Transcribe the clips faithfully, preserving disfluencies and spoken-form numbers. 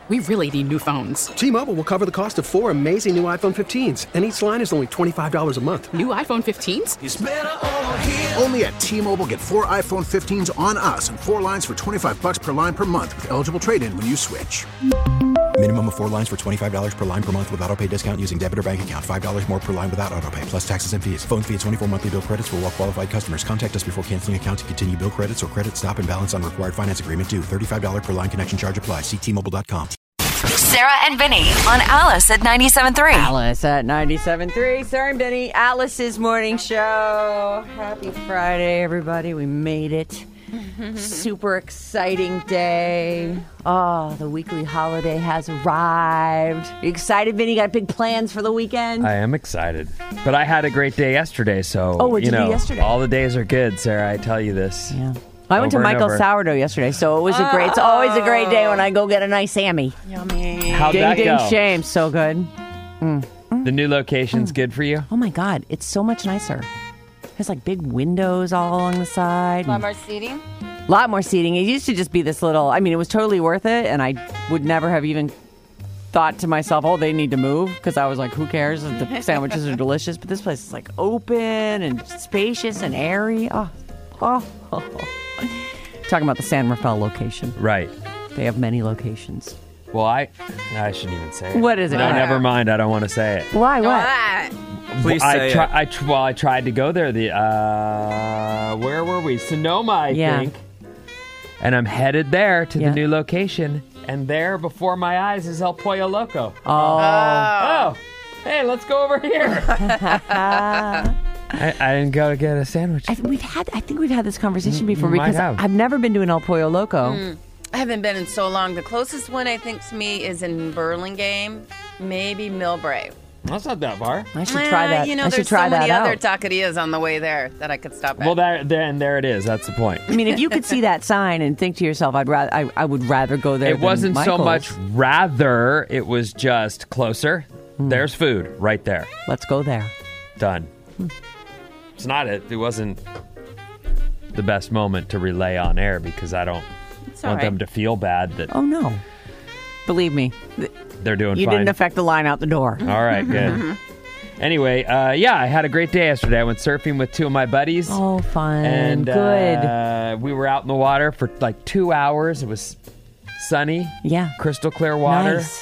We really need new phones. T-Mobile will cover the cost of four amazing new iPhone fifteens, and each line is only twenty-five dollars a month. New iPhone fifteens? It's better over here. Only at T-Mobile, get four iPhone fifteens on us and four lines for twenty-five dollars per line per month with eligible trade-in when you switch. Minimum of four lines for twenty-five dollars per line per month with autopay discount using debit or bank account. five dollars more per line without autopay, plus taxes and fees. Phone fee at twenty-four monthly bill credits for well-qualified customers. Contact us before canceling account to continue bill credits or credit stop and balance on required finance agreement due. thirty-five dollars per line connection charge applies. See T Mobile dot com. Sarah and Vinny on Alice at ninety-seven point three. Alice at ninety-seven point three. Sarah and Vinny, Alice's morning show. Happy Friday, everybody. We made it. Super exciting day. Oh, the weekly holiday has arrived. You excited, Vinny? Got big plans for the weekend? I am excited. But I had a great day yesterday, so, oh, what'd you you know, do yesterday? all the days are good, Sarah. I tell you this. Yeah. I went to Michael's Sourdough yesterday, so it was a great. It's always a great day when I go get a nice Sammy. Yummy. How'd ding, that ding, go? shame. So good. Mm. Mm. The new location's mm. good for you? Oh, my God. It's so much nicer. It has, like, big windows all along the side. A lot more seating? A lot more seating. It used to just be this little... I mean, it was totally worth it, and I would never have even thought to myself, oh, they need to move, because I was like, who cares? The sandwiches are delicious. But this place is, like, open and spacious and airy. Oh, oh, oh. Talking about the San Rafael location. Right. They have many locations. Well, I I shouldn't even say it. What is it? No, never mind. I don't want to say it. Why? What? Please say I try, it. I tr- well, I tried to go there. The uh, where were we? Sonoma, I Yeah. think. And I'm headed there to Yeah. the new location. And there, before my eyes, is El Pollo Loco. Oh. Oh. Hey, let's go over here. I, I didn't go to get a sandwich. I, we've had. I think we've had this conversation before might because have. I've never been to an El Pollo Loco. Mm. I haven't been in so long. The closest one, I think, to me is in Burlingame, maybe Millbrae. That's not that far. I should try Uh, that. You know, I there's should try so many that other out. taquerias on the way there that I could stop at. Well, there, there, and there it is. That's the point. I mean, if you could see that sign and think to yourself, "I'd rather, I, I would rather go there." It than wasn't so Michael's. much rather. It was just closer. Hmm. There's food right there. Let's go there. Done. Hmm. It's not it. It wasn't the best moment to relay on air because I don't It's all want right. them to feel bad that Oh no! Believe me, th- they're doing you fine. didn't affect the line out the door. All right, good. Anyway, uh, yeah, I had a great day yesterday. I went surfing with two of my buddies. Oh, fun! And Good. Uh, we were out in the water for like two hours. It was sunny. Yeah. Crystal clear water. Nice.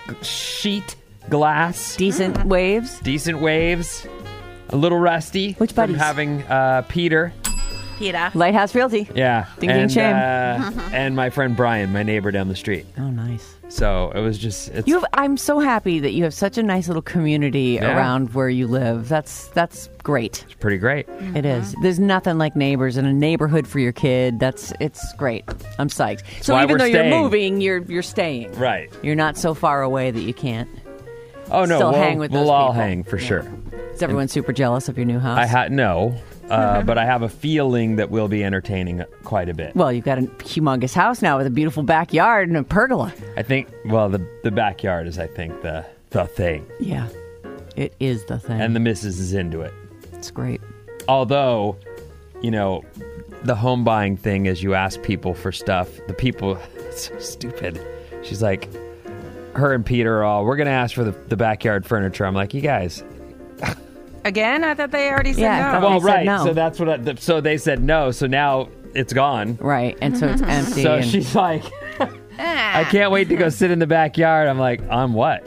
Sheet glass. Decent waves. Decent waves. A little rusty. Which from buddies? having uh, Peter. Peter. Lighthouse Realty. Yeah. Ding, ding, and, shame. Uh, and my friend Brian, my neighbor down the street. Oh, nice. So it was just. It's, You have, I'm so happy that you have such a nice little community Yeah. around where you live. That's that's great. it's pretty great. It is. There's nothing like neighbors and a neighborhood for your kid. That's it's great. I'm psyched. So why even we're though staying. you're moving, you're you're staying. Right. You're not so far away that you can't. Oh, no. Still we'll hang with we'll those all people. hang for sure. Is everyone super jealous of your new house? I had no, uh, but I have a feeling that we'll be entertaining quite a bit. Well, you've got a humongous house now with a beautiful backyard and a pergola. I think. Well, the the backyard is, I think, the the thing, Yeah, it is the thing. and the missus is into it. it's great. Although, you know, the home buying thing is you ask people for stuff. The people, it's so stupid. She's like, her and Peter are all, we're going to ask for the, the backyard furniture. I'm like, you guys. Again? I thought they already said Yeah, I no. thought Well, they said right. no. So that's what I, the, so they said no. So now it's gone. Right, and so it's empty. So and she's like, I can't wait to go sit in the backyard. I'm like, on what?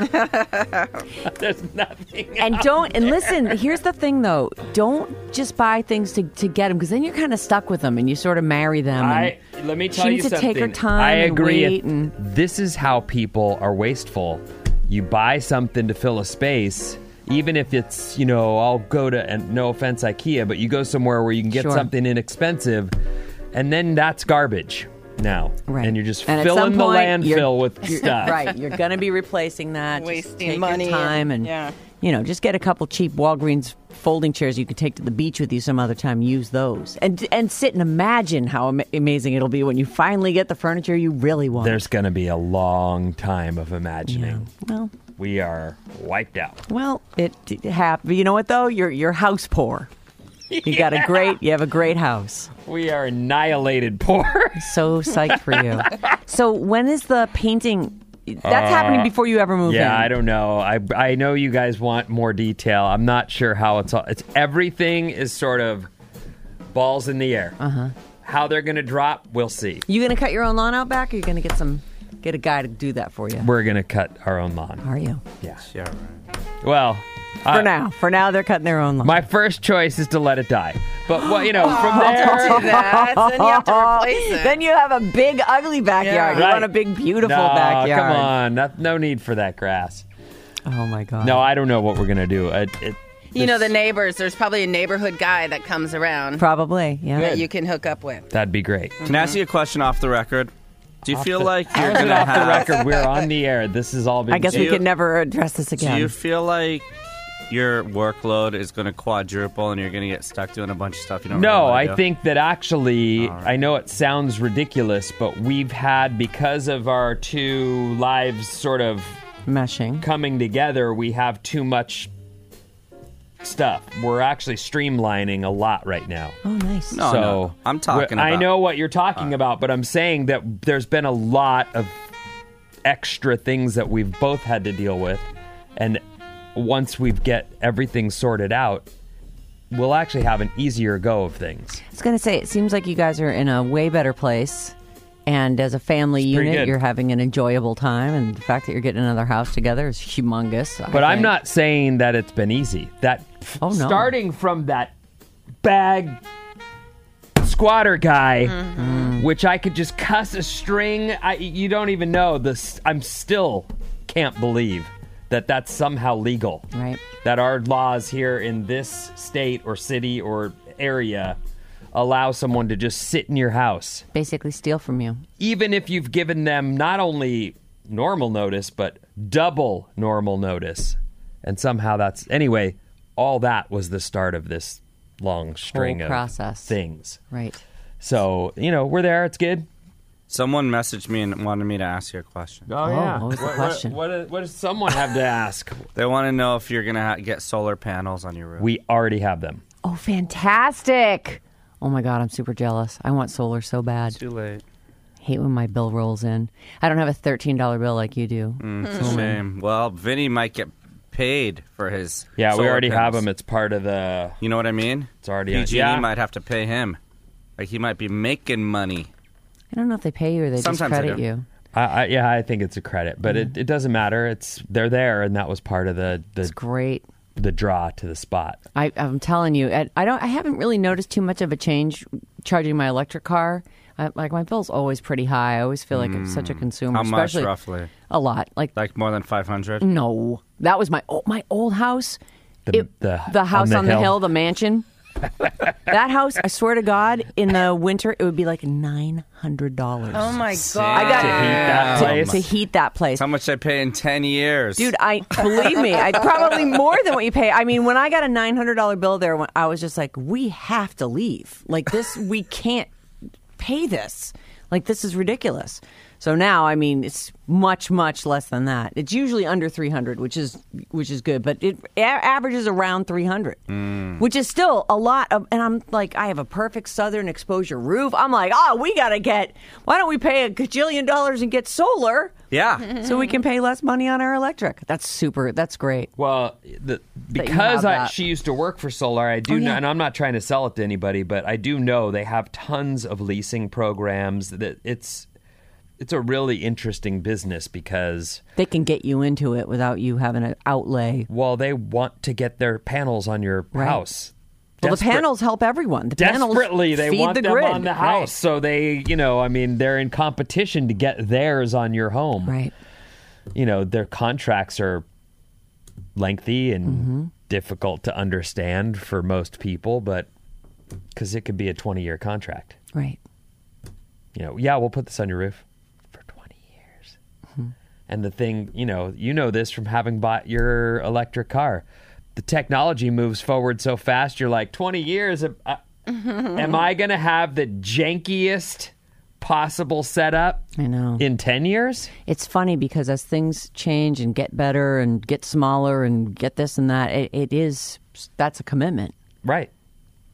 There's nothing. And don't and listen. Here's the thing, though. Don't just buy things to, to get them because then you're kind of stuck with them and you sort of marry them. and I let me tell she you needs to something. take her time. I and agree. wait and- This is how people are wasteful. You buy something to fill a space, even if it's, you know, I'll go to, and no offense, IKEA, but you go somewhere where you can get Sure. something inexpensive, and then that's garbage now. Right. And you're just And at filling some the point, you're- landfill with stuff. Right, you're going to be replacing that. Just Wasting take money your time, and, and- yeah. you know, just get a couple cheap Walgreens folding chairs you could take to the beach with you some other time. Use those, and and sit and imagine how am- amazing it'll be when you finally get the furniture you really want. There's going to be a long time of imagining. Yeah. Well, We are wiped out. well, it, it happened. You know what though? You're you're house poor. You got a great, you have a great house. We are annihilated poor. So psyched for you. So when is the painting? That's uh, happening before you ever move yeah, in. Yeah, I don't know. I I know you guys want more detail. I'm not sure how it's all. It's everything is sort of balls in the air. Uh huh. How they're going to drop, we'll see. You going to cut your own lawn out back, or you going to get some get a guy to do that for you? We're going to cut our own lawn. Are you? Yeah. Yeah. Right. Well. For uh, now. For now, they're cutting their own lawn. My first choice is to let it die. But, well, you know, from there... Don't do that. Then you have to replace it. Then you have a big, ugly backyard. Yeah. You Right. want a big, beautiful no, backyard. come on. Not, no need for that grass. Oh, my God. No, I don't know what we're going to do. It, it, You know, this- the neighbors, there's probably a neighborhood guy that comes around Probably, yeah. that you can hook up with. That'd be great. Can I ask you a question off the record? Do you Off feel the- like How you're is it going to off have... the record? We're on the air. This has all been... I guess Do we you- could never address this again. Do you feel like your workload is going to quadruple and you're going to get stuck doing a bunch of stuff you don't No, really I wanna do? think that actually, All right. I know it sounds ridiculous, but we've had, because of our two lives sort of Meshing. coming together, we have too much stuff. We're actually streamlining a lot right now. Oh, nice. No, so no, I'm talking I about- know what you're talking about, but I'm saying that there's been a lot of extra things that we've both had to deal with, and once we get everything sorted out, we'll actually have an easier go of things. I was going to say, it seems like you guys are in a way better place. And as a family It's pretty unit, good. you're having an enjoyable time. And the fact that you're getting another house together is humongous. I But I'm think. not saying that it's been easy. That Oh, no. starting from that bag squatter guy, Mm-hmm. which I could just cuss a string. I, you don't even know this. I'm still can't believe that that's somehow legal. Right. That our laws here in this state or city or area allow someone to just sit in your house, Basically steal from you. even if you've given them not only normal notice, but double normal notice. And somehow that's... Anyway, all that was the start of this long string Whole of process. things. Right. So, you know, we're there. It's good. Someone messaged me and wanted me to ask you a question. Oh, yeah. what was the question? What, what, what does someone have to ask? They want to know if you're going to ha- get solar panels on your roof. We already have them. Oh, fantastic. Oh, my God. I'm super jealous. I want solar so bad. Too late. Hate when my bill rolls in. I don't have a thirteen dollars bill like you do. Mm, it's a shame. Well, Vinny might get paid for his Yeah, we solar already have panels. them. It's part of the... You know what I mean? It's already on- P G E yeah. might have to pay him. Like, he might be making money. I don't know if they pay you or they Sometimes just they credit do. you. I, I, yeah, I think it's a credit, but it, it doesn't matter. It's they're there, and that was part of the It's the, great. the draw to the spot. I, I'm telling you, I, I don't. I haven't really noticed too much of a change charging my electric car. I, like my bill's always pretty high. I always feel like I'm such a consumer. How much, especially roughly? A lot. Like Like more than five hundred? no, that was my old, my old house. The- It- the- the house on the on the hill. hill, the mansion. That house, I swear to God, in the winter it would be like nine hundred dollars. Oh my Sam. god! I got To heat that to, place. to heat that place. How much I pay in ten years? Dude, I believe me, I probably more than what you pay. I mean, when I got a nine hundred dollars bill there, when I was just like, we have to leave. Like this, we can't pay this. Like this is ridiculous. So now, I mean, it's much, much less than that. It's usually under three hundred, which is which is good, but it a- averages around three hundred, which is still a lot of. And I'm like, I have a perfect southern exposure roof. I'm like, oh, we got to get. Why don't we pay a gajillion dollars and get solar? Yeah. So we can pay less money on our electric. That's super. That's great. Well, the, you because have I, that. she used to work for Solar, I do Oh, know, yeah. and I'm not trying to sell it to anybody, but I do know they have tons of leasing programs. That it's it's a really interesting business because, They can get you into it without you having an outlay. well, they want to get their panels on your Right. house. Well, the Desperate- panels help everyone. The panels Desperately, they feed want the them grid. on the house, so they, you know, I mean, they're in competition to get theirs on your home. Right. You know, their contracts are lengthy and Mm-hmm. difficult to understand for most people, but because it could be a twenty-year contract. Right. You know, yeah, we'll put this on your roof for twenty years. Mm-hmm. And the thing, you know, you know this from having bought your electric car. The technology moves forward so fast, you're like, twenty years, uh, am I going to have the jankiest possible setup I know. in ten years? It's funny because as things change and get better and get smaller and get this and that, it, it is, that's a commitment. Right.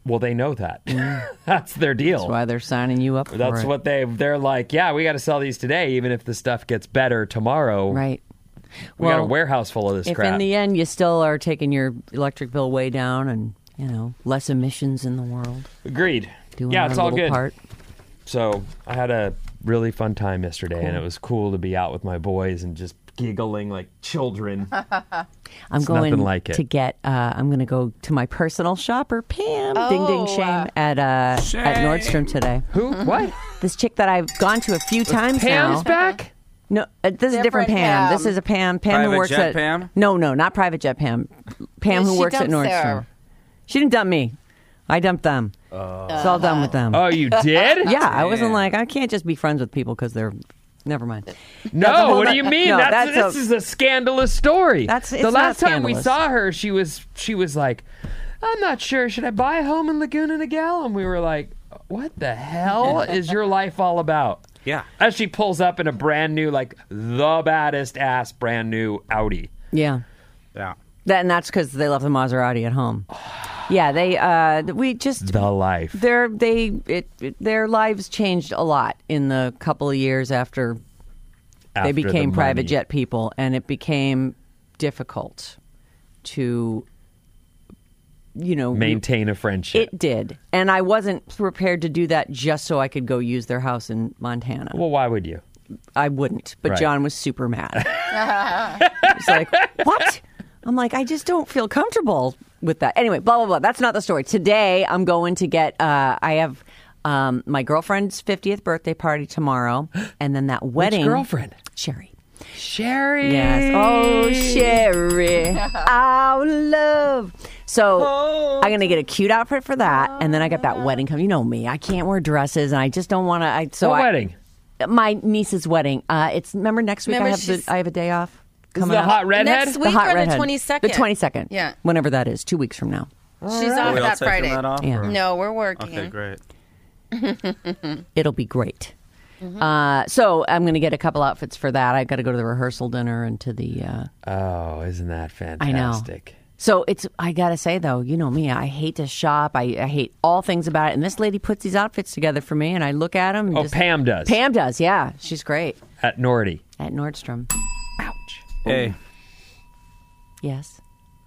Well, they know that. That's their deal. That's why they're signing you up for That's it. what they they're like. Yeah, we got to sell these today, even if the stuff gets better tomorrow. Right. We well, got a warehouse full of this if crap. in the end you still are taking your electric bill way down and, you know, less emissions in the world. Agreed. Doing yeah, our it's all little good. Part. So I had a really fun time yesterday, Cool. and it was cool to be out with my boys and just giggling like children. I'm It's going nothing like it. to get. Uh, I'm going to go to my personal shopper, Pam. ding ding Oh, shame uh, at uh, Shame. at Nordstrom today. Who? What? This chick that I've gone to a few times Pam's now. back? No, uh, this is a different Different Pam. Pam. This is a Pam. Pam Private who works jet at Pam? No, no, not private jet Pam. Pam Yeah, who she works at dumps Nordstrom. there. She didn't dump me. I dumped them. It's all done with them. Oh, you did? Yeah, I wasn't like I can't just be friends with people because they're. Never mind. That's a No, whole what no- do you mean? no, that's, that's this a- is a scandalous story. That's- it's the last not time we scandalous. saw her, she was she was like, "I'm not sure. Should I buy a home in Laguna Niguel?" And we were like, "What the hell is your life all about?" Yeah. As she pulls up in a brand new, like the baddest ass brand new Audi. Yeah. Yeah. That, and that's because they left the Maserati at home. Yeah, they. Uh, we just The life. their they it, it their lives changed a lot in the couple of years after, After they the became private money. jet people, and it became difficult to, you know, Maintain a friendship. It did, and I wasn't prepared to do that just so I could go use their house in Montana. well, why would you? I wouldn't, but Right. John was super mad. He's like, "What?" I'm like, "I just don't feel comfortable with that." Anyway, blah blah blah. That's not the story. Today, I'm going to get. Uh, I have um, my girlfriend's fiftieth birthday party tomorrow, and then that wedding. Which girlfriend? Sherry. Sherry. Yes. Oh, Sherry, our love. So I'm gonna get a cute outfit for that, and then I got that wedding coming. You know me, I can't wear dresses, and I just don't want to. I so What I, wedding? My niece's wedding. Uh, it's remember next week. Remember I have the she's- I have a day off. Is Coming the up. hot redhead? Next The week hot or the redhead. twenty-second? The twenty-second. Yeah. Whenever that is, two weeks from now. She's off Are we all that taking Friday. that off? Yeah. or- No, we're working. Okay, great. It'll be great. Uh, so I'm going to get a couple outfits for that. I got to go to the rehearsal dinner and to the. Uh, Oh, isn't that I know. fantastic? So it's. I got to say though, you know me. I hate to shop. I, I hate all things about it. And this lady puts these outfits together for me, and I look at them. And Oh, just, Pam does. Pam does. Yeah, she's great At Nordy. at Nordstrom. Hey. Yes.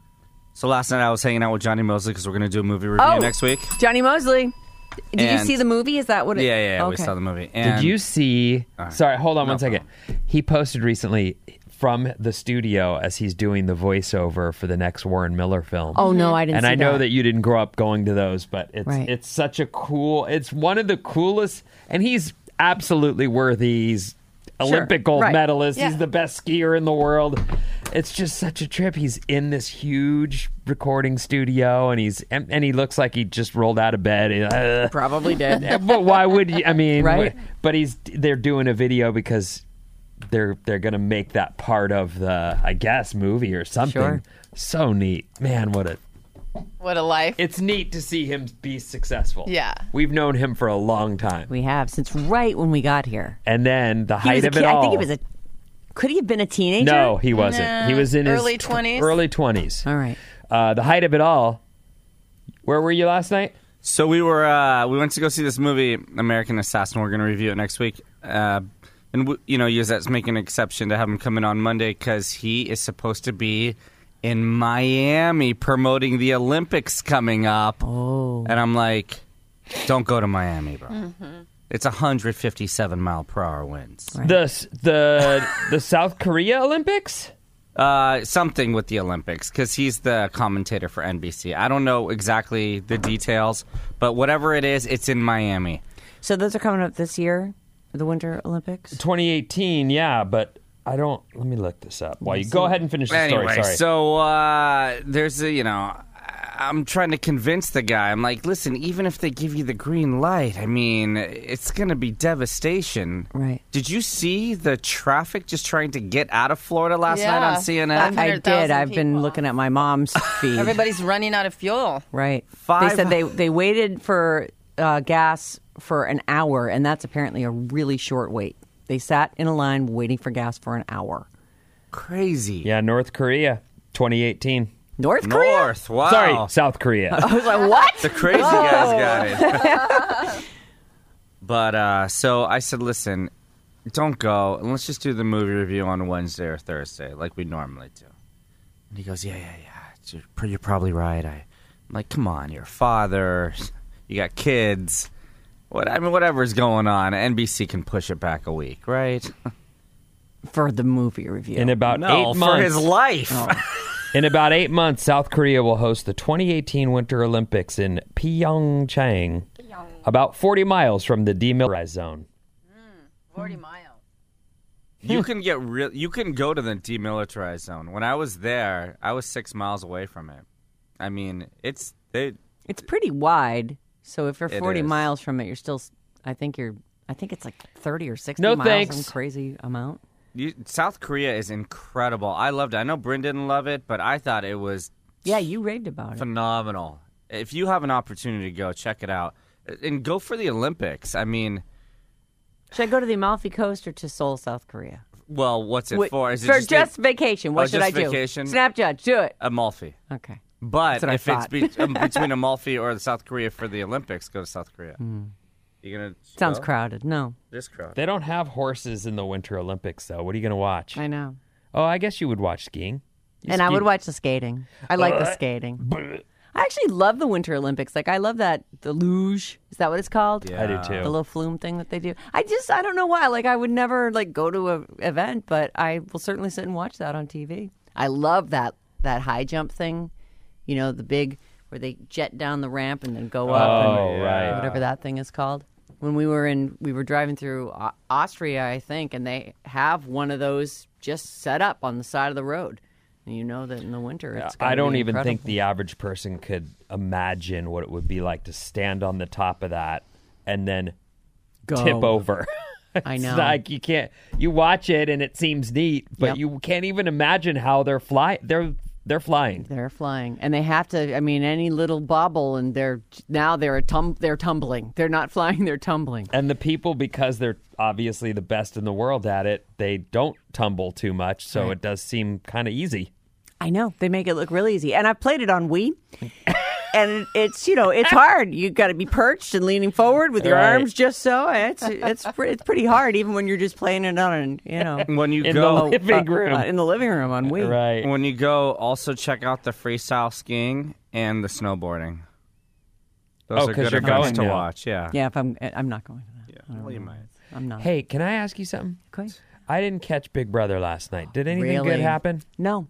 So last night I was hanging out with Johnny Mosley because we're going to do a movie review Oh. next week. Johnny Mosley. Did you And- see the movie? Is that what? It, Yeah, yeah, yeah, we Okay. saw the movie. And Did you see? right. Sorry, hold on No one second. He posted recently from the studio as he's doing the voiceover for the next Warren Miller film. Oh no, I didn't. and see I know that. that you didn't grow up going to those, but it's Right. it's such a cool. It's one of the coolest, and he's absolutely worthy. He's Olympic gold right. medalist. Yeah. He's the best skier in the world. It's just such a trip. He's in this huge recording studio, and he's and, and he looks like he just rolled out of bed. Uh, Probably did. but why would you? I mean, Right. wh- But he's they're doing a video because they're they're gonna make that part of the I guess movie or something. Sure. So neat, man! What a What a life. it's neat to see him be successful. Yeah. we've known him for a long time, We have since right when we got here. and then the He height was a of kid. it all. I think he was a. Could he have been a teenager? no, he wasn't. he was in his early tw- twenties? Early twenties. All right. Uh, the height of it all. Where were you last night? So we were uh, we went to go see this movie, American Assassin. We're going to review it next week, uh, and w- you know, Yuzette's making an exception to have him come in on Monday because he is supposed to be in Miami promoting the Olympics coming up. Oh. And I'm like, don't go to Miami, bro. It's one hundred fifty-seven mile per hour winds. The s- the the South Korea Olympics. Uh, something with the Olympics because he's the commentator for N B C. I don't know exactly the details, but whatever it is, it's in Miami. So those are coming up this year, the Winter Olympics. twenty eighteen, yeah, but I don't. Let me look this up. While you go ahead and finish the Anyway, story. Sorry. so uh, there's a, you know, I'm trying to convince the guy. I'm like, listen, even if they give you the green light, I mean, it's going to be devastation. Right. Did you see the traffic just trying to get out of Florida last Yeah. night on C N N? I Five hundred did. thousand I've been people. looking at my mom's feed. Everybody's running out of fuel. Right. Five- They said they they waited for uh, gas for an hour, and that's apparently a really short wait. They sat in a line waiting for gas for an hour. Crazy. yeah, North Korea, twenty eighteen. North Korea? North. Wow. Sorry, South Korea. I was like, what? The crazy guys got it. But uh, so I said, listen, don't go. And let's just do the movie review on Wednesday or Thursday like we normally do. And he goes, yeah, yeah, yeah. You're, you're probably right. I, I'm like, come on, you're a father. You got kids. What I mean, whatever's going on, N B C can push it back a week, right? For the movie review. In about no, eight for months. his life. Oh. In about eight months, South Korea will host the twenty eighteen Winter Olympics in Pyeongchang, about forty miles from the demilitarized zone. Mm, forty miles. You can get real. You can go to the demilitarized zone. When I was there, I was six miles away from it. I mean, it's they. It's pretty wide, so if you're It forty is. miles from it, you're still. I think you're. I think it's like thirty or sixty No miles. thanks. Some crazy amount. You, South Korea is incredible. I loved it. I know Bryn didn't love it, but I thought it was Yeah, you raved about it. phenomenal. If you have an opportunity to go, check it out. And go for the Olympics. I mean, Should I go to the Amalfi Coast or to Seoul, South Korea? well, what's it Wait, for? Is it for just, just a- vacation. What Oh, should just I do? vacation? Snap Judge, do it. Amalfi? Okay. But That's what I if it's thought. be- um, between Amalfi or South Korea for the Olympics, go to South Korea. You gonna Sounds go? crowded. No, Just crowded. They don't have horses in the Winter Olympics, though. What are you going to watch? I know. Oh, I guess you would watch skiing. You And I ski- would watch the skating. I like the skating. I actually love the Winter Olympics. Like, I love that, the luge. Is that what it's called? Yeah. I do too. The little flume thing that they do. I just, I don't know why. Like, I would never, like, go to a event, but I will certainly sit and watch that on T V. I love that, that high jump thing. You know, the big, where they jet down the ramp and then go up. Oh, and right. Whatever that thing is called. When we were in, we were driving through Au- Austria, I think, and they have one of those just set up on the side of the road. And you know that in the winter, it's gonna I don't be even think incredible. the average person could imagine what it would be like to stand on the top of that and then Go. tip over. I It's know. like you can't. You watch it and it seems neat, but Yep. you can't even imagine how they're fly. They're they're flying. They're flying, and they have to. I mean, any little bobble, and they're now they're a tum- they're tumbling. They're not flying; they're tumbling. And the people, because they're obviously the best in the world at it, they don't tumble too much, so Right. it does seem kind of easy. I know they make it look really easy, and I've played it on Wii, and it's you know it's hard. You got to be perched and leaning forward with your Right. arms just so. It's it's pre- it's pretty hard, even when you're just playing it on you know When you In go, the living room. uh, in the living room on Wii. Right. when you go, also check out the freestyle skiing and the snowboarding. Those Oh, are 'cause good you're events going to now. watch. Yeah. Yeah, if I'm I'm not going to that. Yeah. I don't Well, you know. might. I'm not. Hey, can I ask you something? Okay. I didn't catch Big Brother last night. Did anything Really? good happen? No.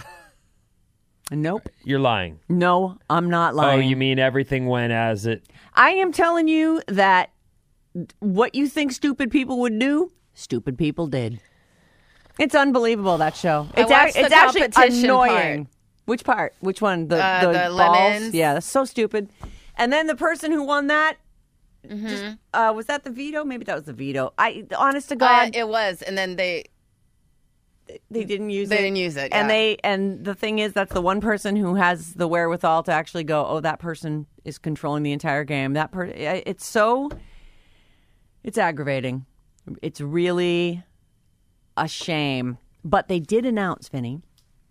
Nope. You're lying. No, I'm not lying. Oh, you mean everything went as it... I am telling you that what you think stupid people would do, stupid people did. It's unbelievable, that show. I It's, watched it's the actually competition annoying. part. Which part? Which one? The, Uh, the, the balls? lemons. Yeah, that's so stupid. And then the person who won that, just, uh, was that the veto? Maybe that was the veto. I, honest to Uh, God, it was, and then they they didn't use they it. didn't use it. And yeah. they and the thing is, that's the one person who has the wherewithal to actually go, oh, that person is controlling the entire game. That per it's so it's aggravating. It's really a shame. But they did announce, Vinny,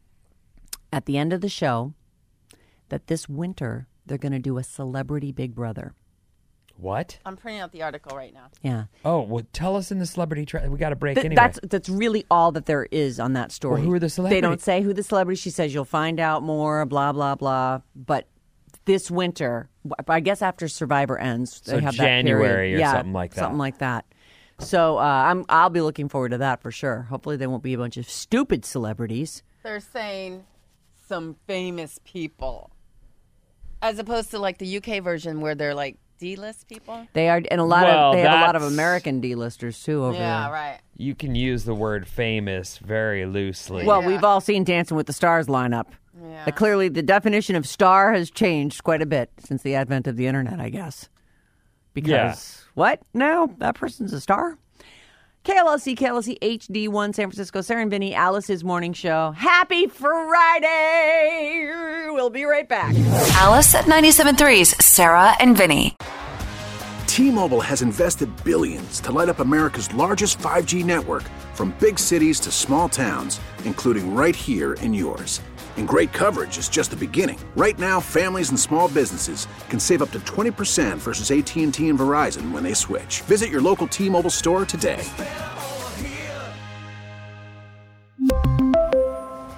at the end of the show, that this winter they're going to do a Celebrity Big Brother. What? I'm printing out the article right now. Yeah. Oh, well, tell us in the celebrity... Tra- we got to break Th- anyway. That's that's really all that there is on that story. Well, who are the They celebrities? don't say who the celebrity. She says you'll find out more. Blah blah blah. But this winter, I guess after Survivor ends, they So have January that period. or yeah, something like that. Something like that. So uh, I'm I'll be looking forward to that for sure. Hopefully there won't be a bunch of stupid celebrities. They're saying some famous people, as opposed to like the U K version where they're like D-list people. They are, and a lot Well, of they have a lot of that's- American D-listers too over Yeah, there. right. You can use the word famous very loosely. Well, Yeah. we've all seen Dancing with the Stars lineup. Yeah. Uh, clearly, the definition of star has changed quite a bit since the advent of the internet, I guess. Because, Yeah. what? No, that person's a star? K L S C, K L S C H D one, San Francisco. Sarah and Vinny, Alice's morning show. Happy Friday! We'll be right back. Alice at ninety-seven point three's Sarah and Vinny. T-Mobile has invested billions to light up America's largest five G network, from big cities to small towns, including right here in yours. And great coverage is just the beginning. Right now, families and small businesses can save up to twenty percent versus A T and T and Verizon when they switch. Visit your local T-Mobile store today.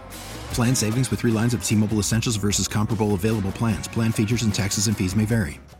Plan savings with three lines of T-Mobile Essentials versus comparable available plans. Plan features and taxes and fees may vary.